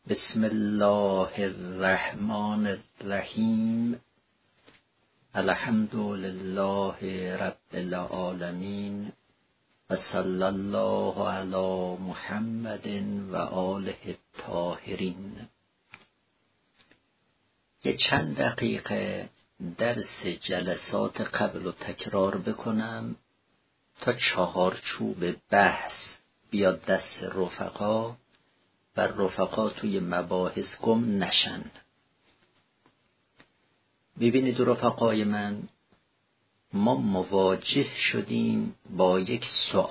بسم الله الرحمن الرحیم. الحمد لله رب العالمین و صلی الله علی محمد و آله الطاهرین. یه چند دقیقه درس جلسات قبل رو تکرار بکنم تا چهارچوب بحث بیاد دست رفقا و رفقا توی مباحث گم نشن. ببینید رفقای من، ما مواجه شدیم با یک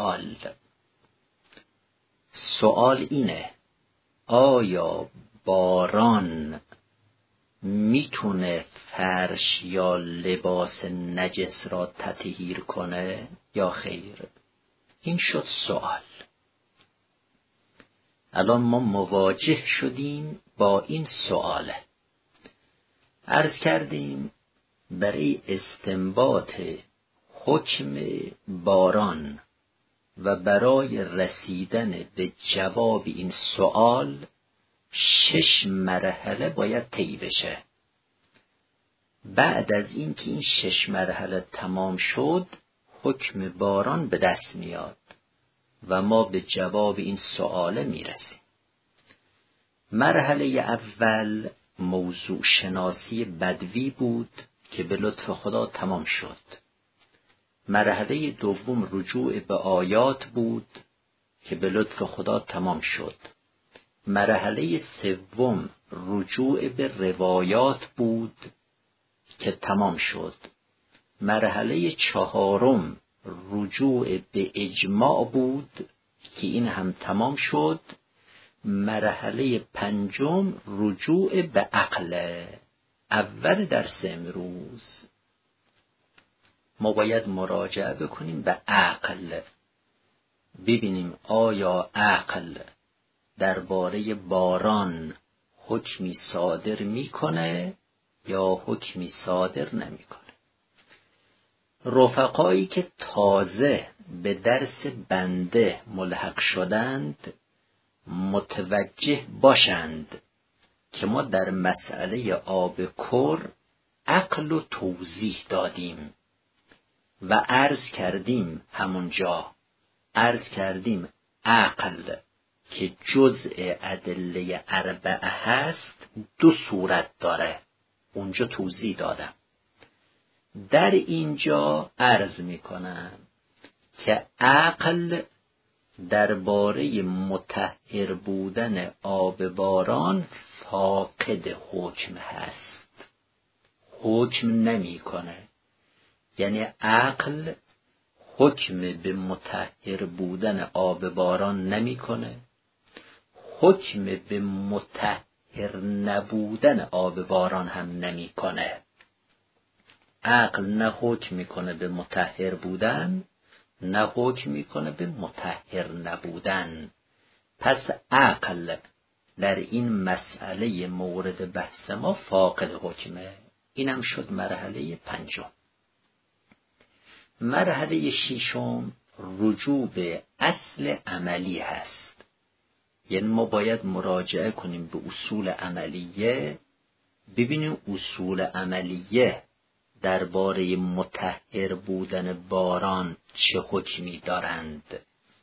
سوال اینه: آیا باران میتونه فرش یا لباس نجس را تطهیر کنه یا خیر؟ این شد سوال. الان ما مواجه شدیم با این سوال. عرض کردیم برای استنباط حکم باران و برای رسیدن به جواب این سوال 6 مرحله باید طی بشه. بعد از این که این 6 مرحله تمام شد، حکم باران به دست میاد و ما به جواب این سؤال میرسیم. مرحله اول موضوع شناسی بدوی بود که به لطف خدا تمام شد. مرحله دوم رجوع به آیات بود که به لطف خدا تمام شد. مرحله سوم رجوع به روایات بود که تمام شد. مرحله چهارم رجوع به اجماع بود که این هم تمام شد. مرحله پنجم رجوع به عقل. اول درس امروز ما باید مراجعه بکنیم به عقل، ببینیم آیا عقل درباره باران حکمی صادر میکنه یا حکمی صادر نمیکنه. رفقایی که تازه به درس بنده ملحق شدند متوجه باشند که ما در مسئله آب کر عقل و توضیح دادیم و عرض کردیم عقل که جزء ادله اربعه هست 2 صورت داره. اونجا توضیح دادم. در اینجا عرض میکنم که عقل درباره مطهر بودن آب باران فاقد حکم هست، حکم نمیکنه. یعنی عقل حکم به مطهر بودن آب باران نمیکنه، حکم به مطهر نبودن آب باران هم نمیکنه. عقل نه حکم میکنه به مطهر بودن، نه حکم میکنه به مطهر نبودن. پس عقل در این مسئله مورد بحث ما فاقد حکمه. اینم شد مرحله پنجم. مرحله ششم رجوع به اصل عملی هست. یعنی ما باید مراجعه کنیم به اصول عملیه، ببینیم اصول عملیه درباره مطهر بودن باران چه حکمی دارند.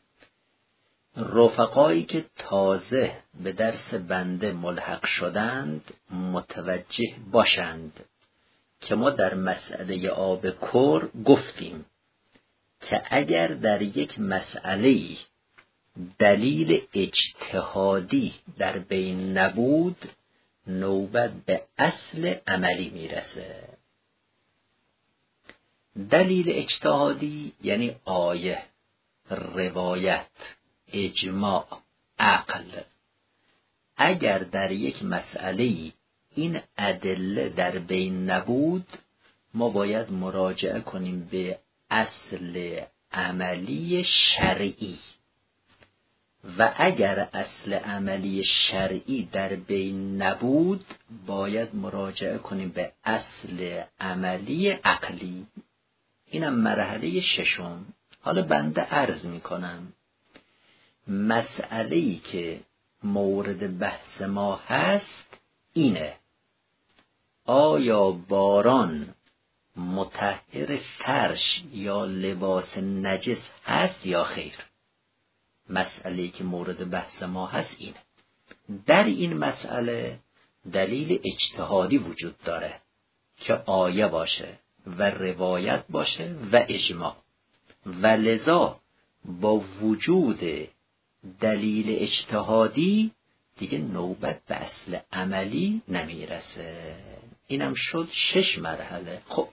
رفقایی که تازه به درس بنده ملحق شدند متوجه باشند که ما در مسئله آب کر گفتیم که اگر در یک مسئله دلیل اجتهادی در بین نبود، نوبت به اصل عملی میرسه. دلیل اجتهادی یعنی آیه، روایت، اجماع، عقل. اگر در یک مسئله این ادله در بین نبود، ما باید مراجعه کنیم به اصل عملی شرعی. و اگر اصل عملی شرعی در بین نبود، باید مراجعه کنیم به اصل عملی عقلی. اینم مرحله ششم. حالا بنده عرض میکنم مسئله‌ای که مورد بحث ما هست اینه: آیا باران مطهر فرش یا لباس نجس هست یا خیر؟ مسئله‌ای که مورد بحث ما هست اینه. در این مسئله دلیل اجتهادی وجود داره که آیه باشه و روایت باشه و اجماع، و لذا با وجود دلیل اجتهادی دیگه نوبت به اصل عملی نمیرسه. اینم شد 6 مرحله. خب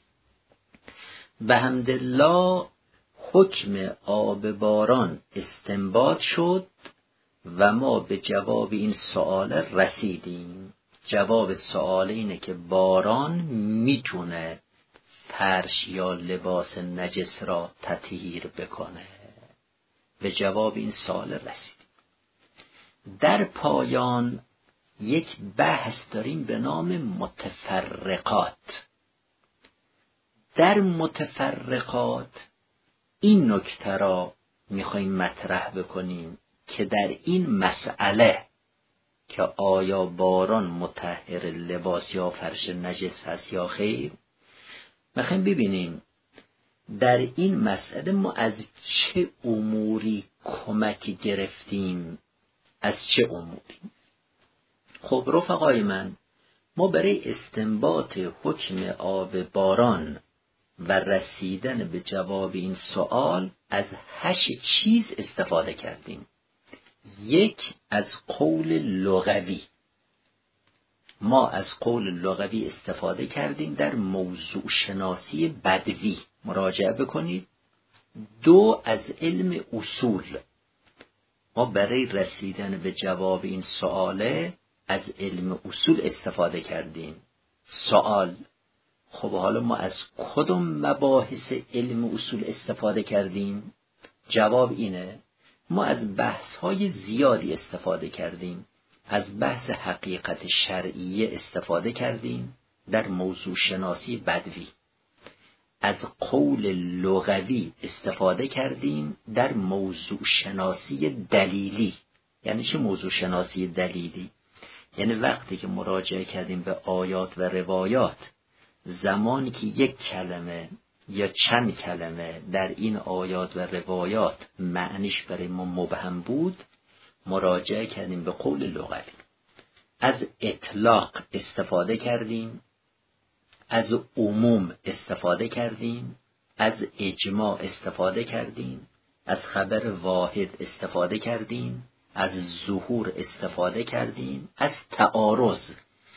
بحمدالله حکم آب باران استنباط شد و ما به جواب این سوال رسیدیم. جواب سوال اینه که باران میتونه فرش یا لباس نجس را تطهیر بکنه. به جواب این سوال رسیدیم. در پایان یک بحث داریم به نام متفرقات. در متفرقات این نکته را میخوایم مطرح بکنیم که در این مسئله که آیا باران مطهر لباس یا فرش نجس هست یا خیر، میخوایم ببینیم در این مسئله ما از چه اموری کمکی گرفتیم. از چه اموری؟ خب رفقای من، ما برای استنباط حکم آب باران و رسیدن به جواب این سوال از 8 چیز استفاده کردیم. 1 از قول لغوی. ما از قول لغوی استفاده کردیم در موضوع شناسی بدوی، مراجعه بکنید. 2 از علم اصول. ما برای رسیدن به جواب این سواله از علم اصول استفاده کردیم. سوال: خب حالا ما از کدوم مباحث علم اصول استفاده کردیم؟ جواب اینه: ما از بحث‌های زیادی استفاده کردیم. از بحث حقیقت شرعیه استفاده کردیم در موضوع شناسی بدوی. از قول لغوی استفاده کردیم در موضوع شناسی دلیلی. یعنی چه موضوع شناسی دلیلی؟ یعنی وقتی که مراجعه کردیم به آیات و روایات، زمانی که یک کلمه یا چند کلمه در این آیات و روایات معنیش برای ما مبهم بود، مراجعه کردیم به قول لغوی. از اطلاق استفاده کردیم، از عموم استفاده کردیم، از اجماع استفاده کردیم، از خبر واحد استفاده کردیم، از ظهور استفاده کردیم، از تعارض.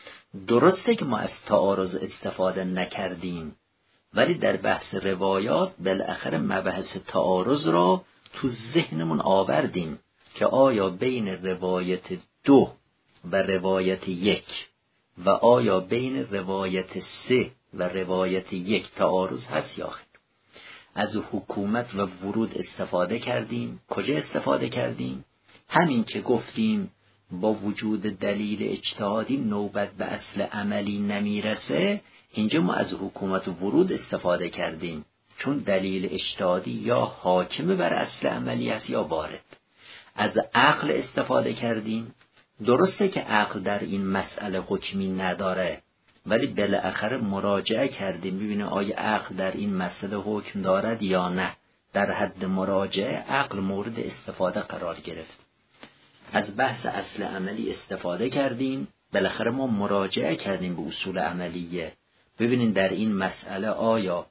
درسته که ما از تعارض استفاده نکردیم، ولی در بحث روایات بالاخره مبحث تعارض را تو ذهنمون آوردیم که آیا بین روایت 2 و روایت 1 و آیا بین روایت 3 و روایت 1 تعارض هست یا خیر. از حکومت و ورود استفاده کردیم. کجا استفاده کردیم؟ همین که گفتیم با وجود دلیل اجتهادی نوبت به اصل عملی نمیرسه. اینجا ما از حکومت و ورود استفاده کردیم، چون دلیل اجتهادی یا حاکم بر اصل عملی است یا وارد. از عقل استفاده کردیم. درسته که عقل در این مسئله حکمی نداره، ولی بالاخره مراجعه کردیم ببینیم آیا عقل در این مسئله حکم دارد یا نه. در حد مراجعه عقل مورد استفاده قرار گرفت. از بحث اصل عملی استفاده کردیم. بالاخره ما مراجعه کردیم به اصول عملیه، ببینیم در این مسئله آیا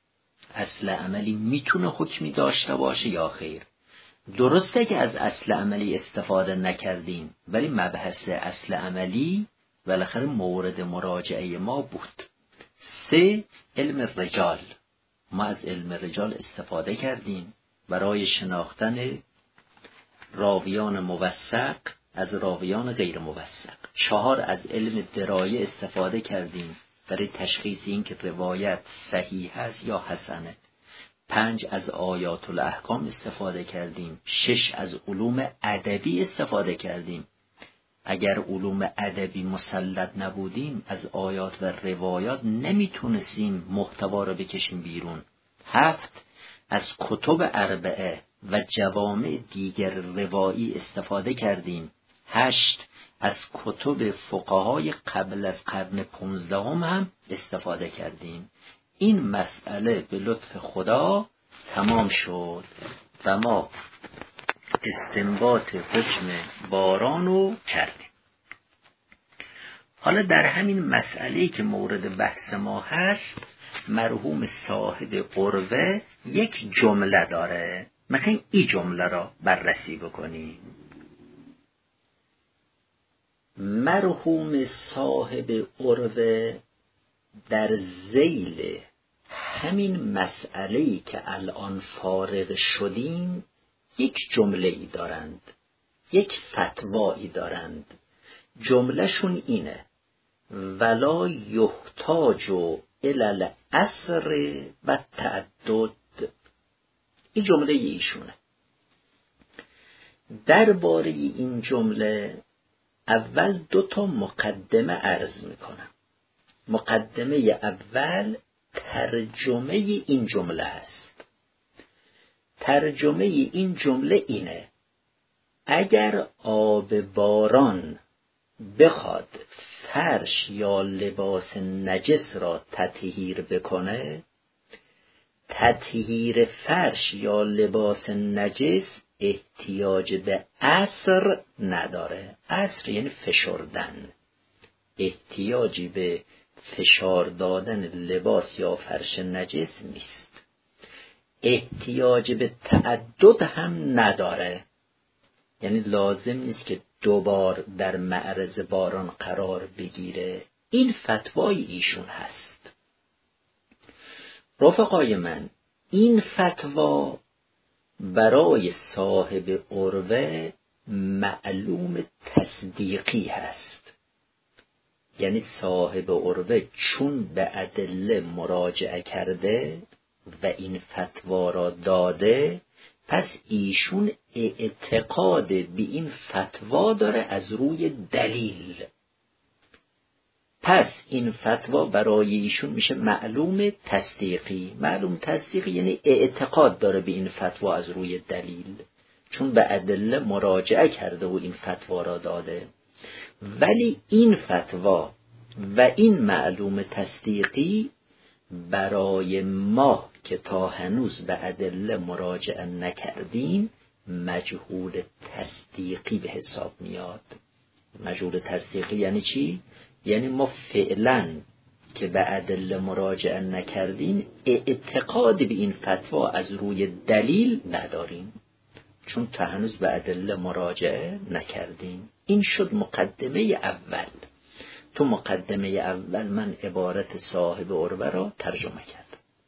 اصل عملی میتونه حکمی داشته باشه یا خیر. درسته که از اصل عملی استفاده نکردیم، ولی مبحث اصل عملی بالاخره مورد مراجعه ما بود. 3 علم رجال. ما از علم رجال استفاده کردیم برای شناختن راویان موثق از راویان غیر موثق. 4 از علم درایه استفاده کردیم برای تشخیص این که روایت صحیح است یا حسنه. 5 از آیات الاحکام استفاده کردیم. 6 از علوم ادبی استفاده کردیم. اگر علوم ادبی مسلط نبودیم از آیات و روایات نمیتونستیم محتوا رو بکشیم بیرون. 7 از کتب اربعه و جوامع دیگر روایی استفاده کردیم 8 از کتب فقهای قبل از قرن 15 هم استفاده کردیم. این مسئله به لطف خدا تمام شد و ما استنباط حکم باران رو کردیم. حالا در همین مسئله‌ای که مورد بحث ما هست، مرحوم صاحب عروه یک جمله داره. مثلا این جمله را بررسی بکنیم. مرحوم صاحب عروه در ذیل همین مسئله‌ای که الان فارغ شدیم یک جمله‌ای دارند، یک فتوایی دارند. جملهشون اینه: ولا یحتاج الی العصر و تعدد. این جمله ایشونه. درباره این جمله اول 2 مقدمه عرض میکنم. مقدمه اول ترجمه این جمله است. ترجمه این جمله اینه: اگر آب باران بخواد فرش یا لباس نجس را تطهیر بکنه، تطهیر فرش یا لباس نجس احتیاج به عصر نداره. عصر یعنی فشردن. احتیاجی به فشار دادن لباس یا فرش نجس نیست. احتیاج به تعدد هم نداره، یعنی لازم نیست که 2 بار در معرض باران قرار بگیره. این فتوای ایشون هست. رفقای من، این فتوا برای صاحب عروه معلوم تصدیقی هست. یعنی صاحب عروه چون به ادله مراجعه کرده و این فتوا را داده، پس ایشون اعتقاد به این فتوا داره از روی دلیل. پس این فتوا برای ایشون میشه معلوم تصدیقی. معلوم تصدیقی یعنی اعتقاد داره به این فتوا از روی دلیل، چون به ادله مراجعه کرده و این فتوا را داده. ولی این فتوا و این معلوم تصدیقی برای ما که تا هنوز به ادله مراجعه نکردیم مجهول تصدیقی به حساب میاد. مجهول تصدیقی یعنی چی؟ یعنی ما فعلا که به ادله مراجعه نکردیم اعتقاد به این فتوا از روی دلیل نداریم، چون تا هنوز به ادله مراجعه نکردیم. این شد مقدمه اول. تو مقدمه اول من عبارت صاحب عروه را ترجمه کردم.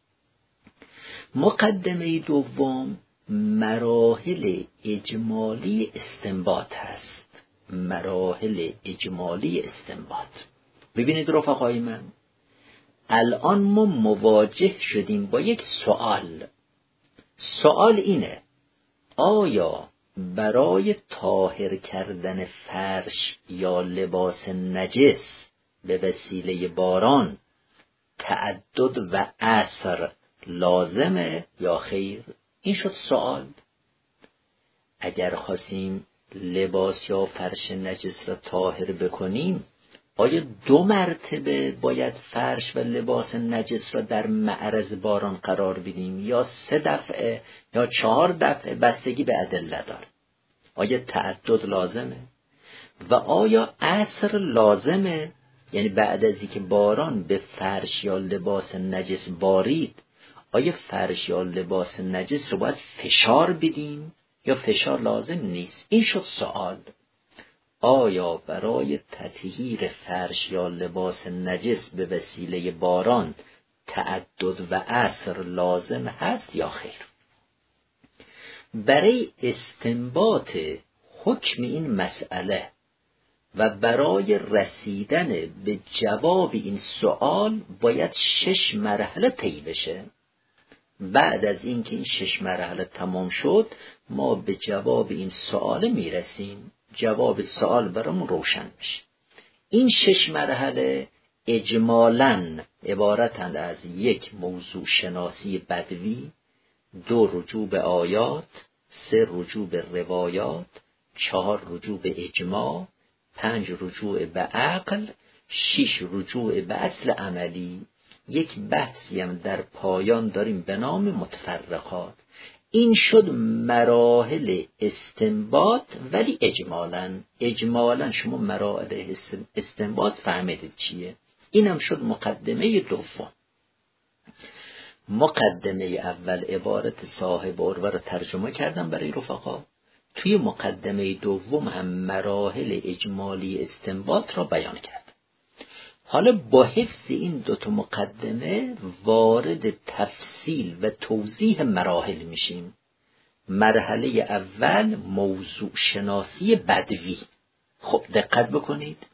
مقدمه دوم مراحل اجمالی استنباط هست. مراحل اجمالی استنباط. ببینید رفقای من، الان ما مواجه شدیم با یک سوال. سوال اینه: آیا برای طاهر کردن فرش یا لباس نجس به وسیله باران تعدد و عصر لازمه یا خیر؟ این شد سوال. اگر خواستیم لباس یا فرش نجس را طاهر بکنیم، آیا 2 مرتبه باید فرش و لباس نجس را در معرض باران قرار بدیم یا 3 دفعه یا 4 دفعه؟ بستگی به ادله داره. آیا تعدد لازمه؟ و آیا عصر لازمه؟ یعنی بعد از اینکه باران به فرش یا لباس نجس بارید، آیا فرش یا لباس نجس رو باید فشار بدیم یا فشار لازم نیست؟ این شد سوال. آیا برای تطهیر فرش یا لباس نجس به وسیله باران تعدد و عصر لازم هست یا خیر؟ برای استنباط حکم این مسئله و برای رسیدن به جواب این سوال باید 6 مرحله طی بشه. بعد از اینکه این 6 مرحله تمام شد، ما به جواب این سوال میرسیم. جواب سوال برامون روشن میشه. این 6 مرحله اجمالاً عبارتند از 1 موضوع شناسی بدوی، 2 رجوع به آیات، 3 رجوع به روایات، 4 رجوع به اجماع، 5 رجوع به عقل، 6 رجوع به اصل عملی. یک بحثی هم در پایان داریم به نام متفرقات. این شد مراحل استنباط، ولی اجمالاً شما مراحل استنباط فهمیدید چیه. اینم شد مقدمه دوم. مقدمه اول عبارت صاحب عروه رو ترجمه کردم برای رفقا. توی مقدمه دوم هم مراحل اجمالی استنباط را بیان کردم. حالا با حفظ این 2 مقدمه وارد تفصیل و توضیح مراحل میشیم. مرحله اول موضوع شناسی بدوی. خب دقت بکنید،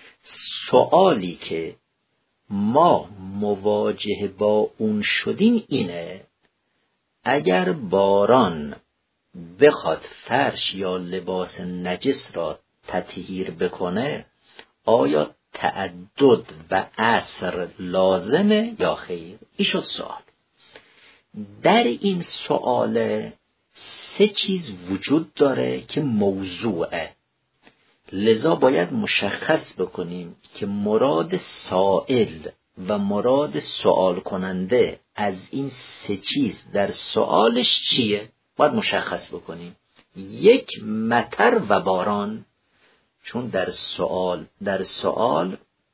سوالی که ما مواجه با اون شدیم اینه: اگر باران بخواد فرش یا لباس نجس را تطهیر بکنه، آیا تعدد و عصر لازمه یا خیر؟ این شد سوال. در این سوال 3 چیز وجود داره که موضوعه، لذا باید مشخص بکنیم که مراد سائل و مراد سوال کننده از این 3 چیز در سوالش چیه؟ باید مشخص بکنیم. 1 مطر و باران، چون در سوال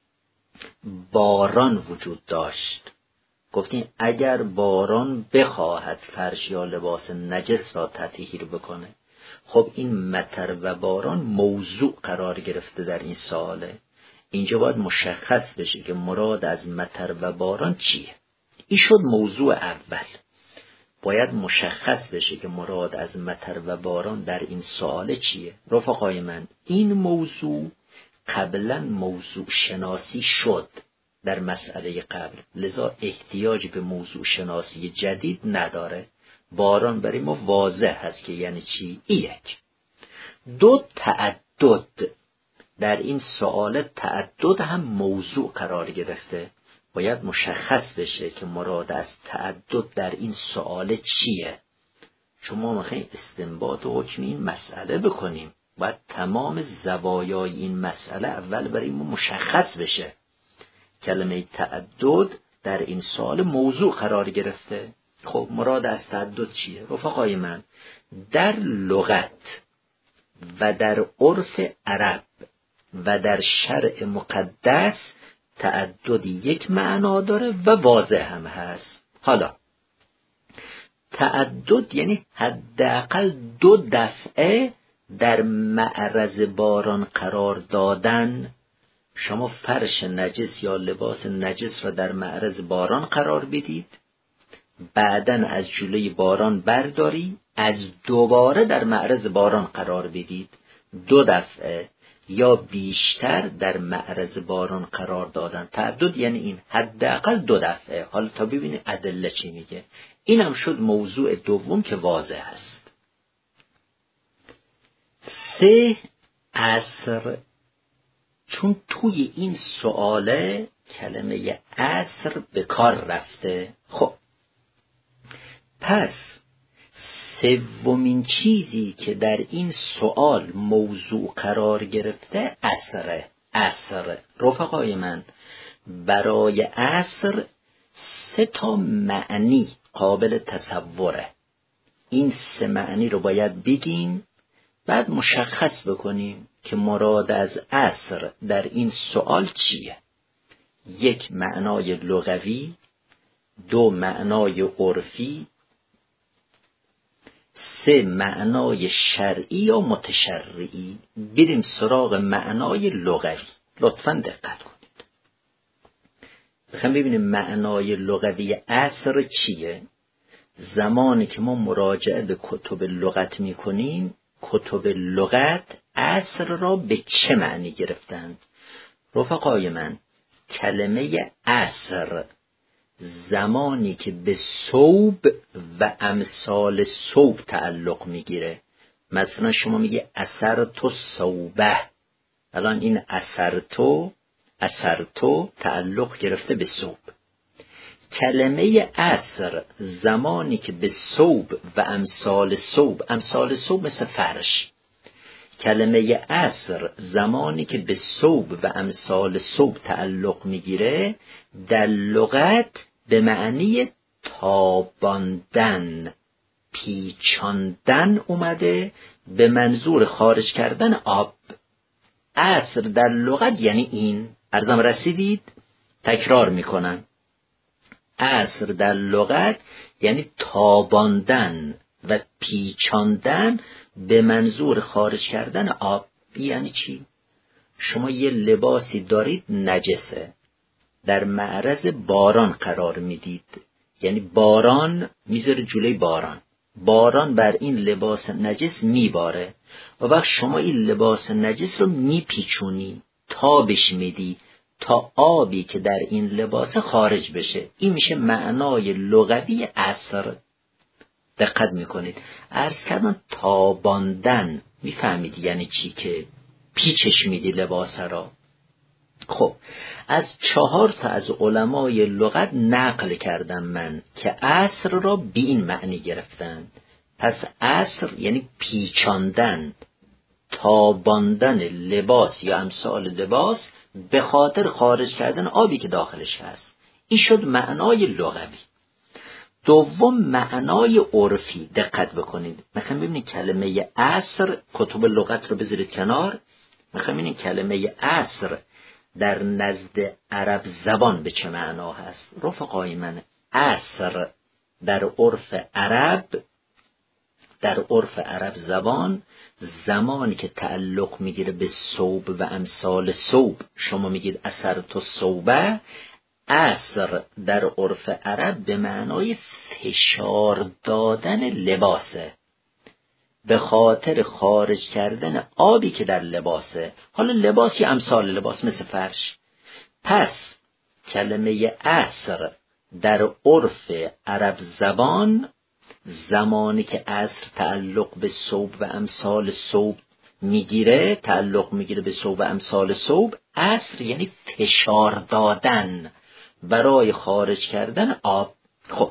باران وجود داشت. گفتیم اگر باران بخواهد فرش یا لباس نجس را تطهیر بکنه، خب این مطر و باران موضوع قرار گرفته در این سواله. اینجا باید مشخص بشه که مراد از مطر و باران چیه. این شد موضوع اول. باید مشخص بشه که مراد از مطر و باران در این سوال چیه. رفقای من، این موضوع قبلا موضوع شناسی شد در مسئله قبل، لذا احتیاج به موضوع شناسی جدید نداره. باران برای ما واضح هست که یعنی چی. 1. 2 تعدد. در این سوال تعدد هم موضوع قرار گرفته. باید مشخص بشه که مراد از تعدد در این سوال چیه. چون ما میخوایم استنباط و حکم این مسئله بکنیم، باید تمام زوایای این مسئله اول برای ما مشخص بشه. کلمه تعدد در این سوال موضوع قرار گرفته. خب مراد از تعدد چیه؟ رفقای من، در لغت و در عرف عرب و در شرع مقدس تعدد یک معنا داره و واضح هم هست. حالا تعدد یعنی حداقل 2 دفعه در معرض باران قرار دادن. شما فرش نجس یا لباس نجس را در معرض باران قرار بدید، بعدن از جلوی باران برداری، از دوباره در معرض باران قرار بدید. 2 دفعه یا بیشتر در معرض باران قرار دادن. تعدد یعنی این، حداقل 2 دفعه. حالا تا ببینید ادله چی میگه. اینم شد موضوع دوم که واضح است. 3 عصر. چون توی این سؤاله کلمه عصر به کار رفته. خب پس 3مین چیزی که در این سؤال موضوع قرار گرفته عصر. رفقای من، برای عصر 3 معنی قابل تصوره. این 3 معنی رو باید بگیم، بعد مشخص بکنیم که مراد از عصر در این سؤال چیه. 1 معنای لغوی، 2 معنای عرفی، 3 معنای شرعی یا متشرعی. بریم سراغ معنای لغوی. لطفاً دقت کنید. بخوام ببینیم معنای لغوی عصر چیه. زمانی که ما مراجعه به کتب لغت میکنیم، کتب لغت عصر را به چه معنی گرفتند؟ رفقای من، کلمه عصر زمانی که به ثوب و امثال ثوب تعلق میگیره، مثلا شما میگه اثرتو ثوبه، الان این اثرتو تعلق گرفته به ثوب. کلمه عصر زمانی که به ثوب و امثال ثوب مثل فرش، کلمه عصر زمانی که به ثوب و امثال ثوب تعلق میگیره در لغت به معنی تاباندن، پیچاندن اومده به منظور خارج کردن آب. عصر در لغت یعنی این. عرضم رسیدید؟ تکرار میکنم. عصر در لغت یعنی تاباندن و پیچاندن به منظور خارج کردن آب. یعنی چی؟ شما یه لباسی دارید نجسه، در معرض باران قرار میدید، یعنی باران میذاره جلوی باران بر این لباس نجس میباره و وقت شما این لباس نجس رو میپیچونی، تابش میدی تا آبی که در این لباس خارج بشه. این میشه معنای لغوی عصر. دقت میکنید. عرض کردن تاباندن، میفهمید یعنی چی؟ که پیچش میدی لباس را. خب از 4 تا از علمای لغت نقل کردم من که عصر را به این معنی گرفتند. پس عصر یعنی پیچاندن، تاباندن لباس یا امثال لباس به خاطر خارج کردن آبی که داخلش هست. این شد معنای لغوی. دوم معنای عرفی. دقت بکنید. میخوام ببینید کلمه عصر، کتب لغت رو بذارید کنار، میخوام ببینید کلمه عصر در نزد عرب زبان به چه معنا هست. رفقای من، عصر در عرف عرب زبان زمانی که تعلق میگیره به ثوب و امثال ثوب، شما میگید اثر تو ثوبه، عصر در عرف عرب به معنای فشار دادن لباسه به خاطر خارج کردن آبی که در لباسه. حالا لباس یا امثال لباس مثل فرش. پس کلمه عصر در عرف عرب زبان زمانی که عصر تعلق به ثوب و امثال ثوب میگیره، تعلق میگیره به ثوب و امثال ثوب، عصر یعنی فشار دادن برای خارج کردن آب. خب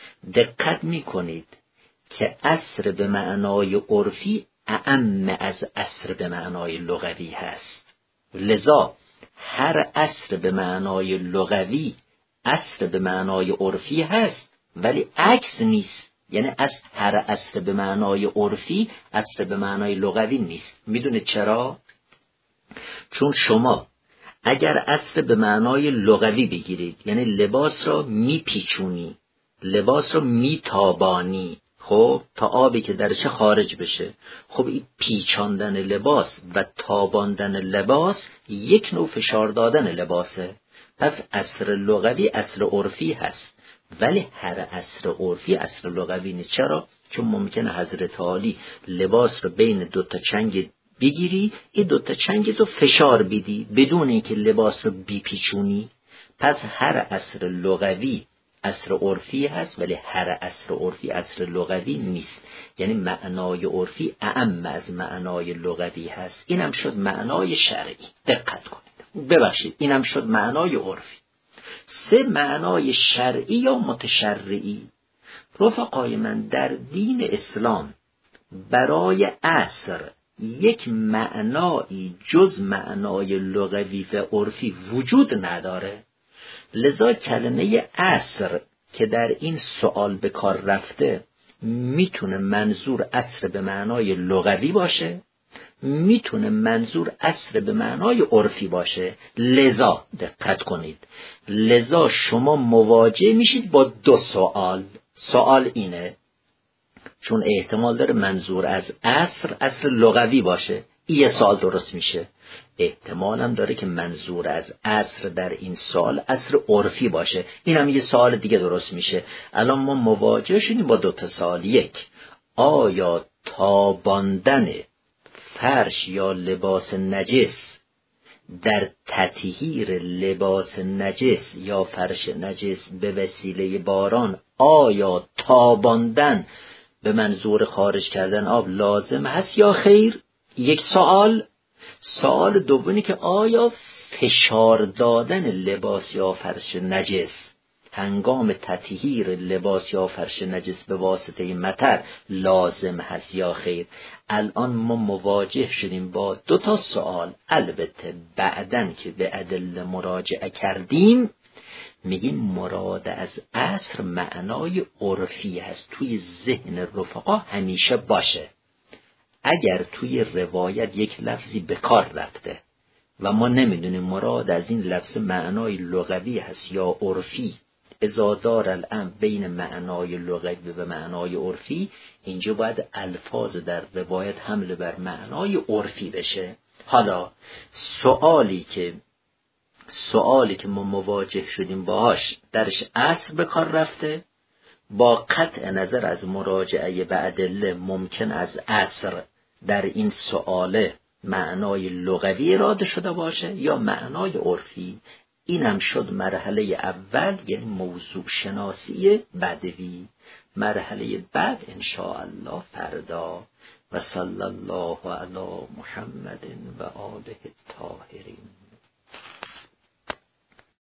دقت میکنید که عصر به معنای عرفی اعم از عصر به معنای لغوی هست. لذا هر عصر به معنای لغوی عصر به معنای عرفی هست، ولی عکس نیست. یعنی از هر عصر به معنای عرفی عصر به معنای لغوی نیست. میدونید چرا؟ چون شما اگر عصر به معنای لغوی بگیرید، یعنی لباس را میپیچونی، لباس را میتابانی، خب تا آبی که درش خارج بشه. خب این پیچاندن لباس و تاباندن لباس یک نوع فشار دادن لباسه. پس عصر لغوی عصر عرفی هست، ولی هر عصر عرفی عصر لغوی نیست. چرا؟ چون ممکنه حضرت عالی لباس رو بین 2 تا چنگ بگیری، این 2 تا چنگ تو فشار بدی بدون اینکه لباس رو بیپیچونی. پس هر عصر لغوی عصر عرفی هست، ولی هر عصر عرفی عصر لغوی نیست. یعنی معنای عرفی اعم از معنای لغوی هست. اینم شد معنای شرعی. دقت کنید. ببخشید، اینم شد معنای عرفی. 3 معنای شرعی یا متشرعی. رفقای من، در دین اسلام برای عصر یک معنایی جز معنای لغوی و عرفی وجود نداره. لذا کلمه عصر که در این سوال به کار رفته میتونه منظور عصر به معنای لغوی باشه، میتونه منظور عصر به معنای عرفی باشه. لذا دقت کنید، لذا شما مواجه میشید با 2 سوال. سوال اینه، چون احتمال داره منظور از عصر لغوی باشه، این یه سوال درست میشه. احتمال هم داره که منظور از عصر در این سوال عصر عرفی باشه، این هم یه سوال دیگه درست میشه. الان ما مواجه شدیم با 2 تا سوال. 1، آیا تاباندن فرش یا لباس نجس در تطهیر لباس نجس یا فرش نجس به وسیله باران، آیا تاباندن به منظور خارج کردن آب لازم هست یا خیر؟ یک سوال. سوال دومی که آیا فشار دادن لباس یا فرش نجس هنگام تطهیر لباس یا فرش نجس به واسطه مطر لازم هست یا خیر. الان ما مواجه شدیم با 2 سوال، البته بعدن که به ادله مراجعه کردیم میگیم مراد از عصر معنای عرفی هست، توی ذهن رفقا همیشه باشه. اگر توی روایت یک لفظی به کار رفته و ما نمیدونیم مراد از این لفظ معنای لغوی هست یا عرفی، اذا دار الامر بین معنای لغوی و معنای عرفی، اینجا باید الفاظ در روایت حمل بر معنای عرفی بشه. حالا سوالی که ما مواجه شدیم باهاش درش عصر به کار رفته، با قطع نظر از مراجعه به ادله ممکن از عصر در این سؤاله معنای لغوی اراده شده باشه یا معنای عرفی. این هم شد مرحله اول، یعنی موضوع شناسی بدوی. مرحله بعد انشاءالله فردا. و صلی الله علی محمد و آله الطاهرین.